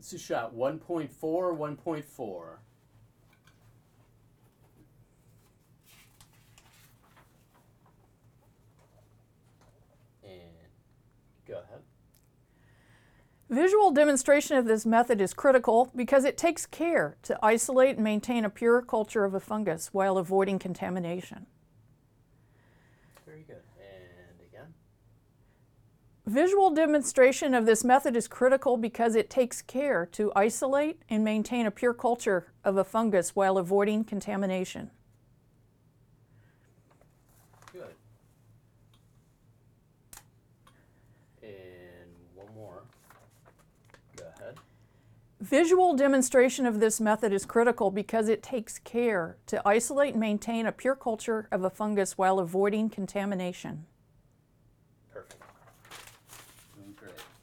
This is shot 1.4, 1.4. And go ahead. Visual demonstration of this method is critical because it takes care to isolate and maintain a pure culture of a fungus while avoiding contamination. Very good. And again. Visual demonstration of this method is critical because it takes care to isolate and maintain a pure culture of a fungus while avoiding contamination. Good. And one more. Go ahead. Visual demonstration of this method is critical because it takes care to isolate and maintain a pure culture of a fungus while avoiding contamination. Perfect. Great.